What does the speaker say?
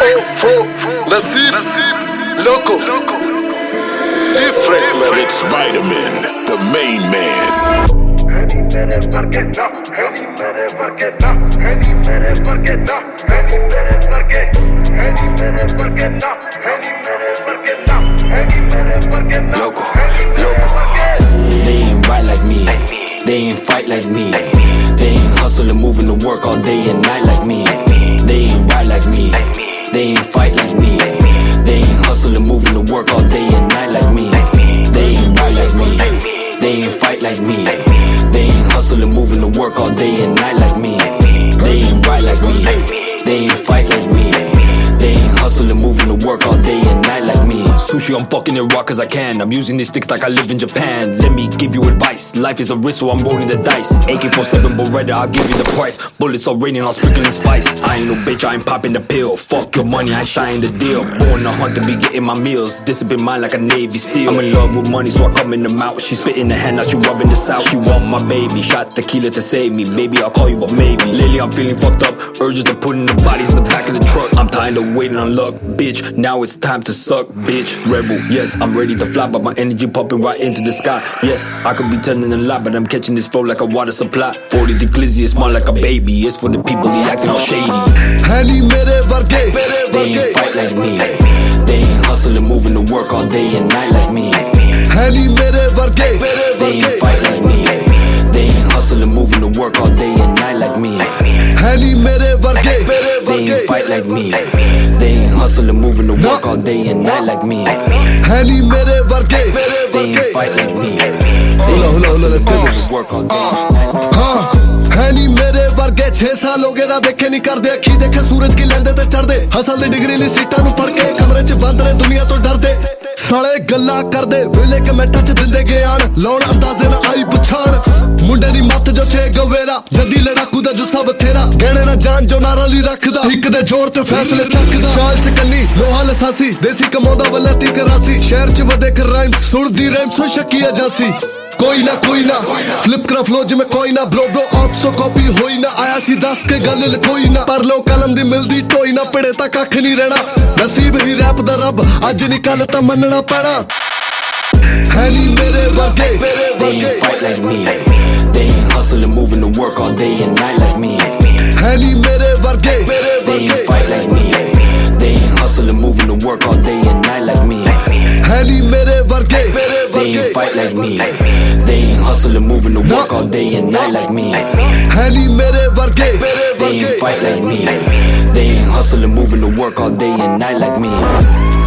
Nasib, Loco, different man. It's Vitamin, the main man. Loco. They ain't right like me. They ain't fight like me. They ain't hustle and moving to work all day and night like me. They ain't right like me. They ain't fight like me. They ain't hustle and moving to work all day and night like me. They ain't right like me. They ain't fight like me. They ain't hustle and moving to work all day and night like me. They ain't right like me. They ain't fight like me. They ain't hustle and moving to work all day and night like me. Sushi, I'm fucking it raw cause I can. I'm using these sticks like I live in Japan. Let me give you advice. Life is a risk, so I'm rolling the dice. AK-47 Beretta, I'll give you the price. Bullets are raining, I'm sprinkling spice. I ain't no bitch, I ain't popping the pill. Fuck your money, I shine the deal. Born to hunt to be getting my meals. Discipline mine like a Navy SEAL. I'm in love with money, so I come in the mouth. She spit in the hand, now she rubbing the south. She want my baby, shots tequila to save me. Baby, I'll call you, but maybe. Lately, I'm feeling fucked up. Urges to put in the bodies in the back of the truck. I'm tired of waiting on luck, bitch. Now it's time to suck, bitch. Rebel, yes, I'm ready to fly, but my energy popping right into the sky. Yes, I could be telling a lie, but I'm catching this flow like a water supply. 40 the glizzy, it's small like a baby. It's for the people, they acting all shady. They ain't fight like me. They ain't hustle and moving to work all day and night like me. They ain't fight like me. They ain't hustle and moving to work all day and night like me. They ain't fight like me. They ain't hustle and moving to work all day and night like me. They ain't fight like me. They ain't hustle and moving to work all day and night like me. है नहीं मेरे वर्गे 6 साल हो गए ना देखे नहीं कर दे अखी देखे सूरज की लैंदे ते चढ़ दे हसल दी डिग्री ली सीटां नु पढ़ के कमरे च बंद रहे दुनिया तो डर दे साले गल्ला कर दे वेले कमेंटां च दिंदे ज्ञान लाउण अंदाजे ना आई पछाण मुंडे दी मत जो छे गवेरा जदी लड़ाकू दा जुस्सा बथेरा गहने ना जान जो नारा ली रखदा एक दे जोर ते फैसले चकदा चाल च कन्नी लोहा लसासी देसी कमौंदा वलती करासी शहर च वदे कर राइम्स सुरदी राइम्स सो शकी अजासी कोई ना फ्लिप करा फ्लो जिमें कोई ना ब्रो आप सो कॉपी होई ना आया सी 10 के गल कोई ना पर लो कलम दी मिलदी टोई ना पड़े ता कख नहीं रहना नसीब ही रैप दा रब अज नहीं कल ता मनना पैना है नहीं मेरे वर्गे They ain't fight like me. They ain't hustle and moving to work all day and night like me. है नहीं मेरे वर्गे They ain't fight like me. They ain't hustle and moving to work all day and night like me. है नहीं मेरे वर्गे They ain't fight like me. They ain't hustle and moving to work all day and night like me. है नहीं मेरे वर्गे They ain't fight like me. They ain't hustle and moving to work all day and night like me.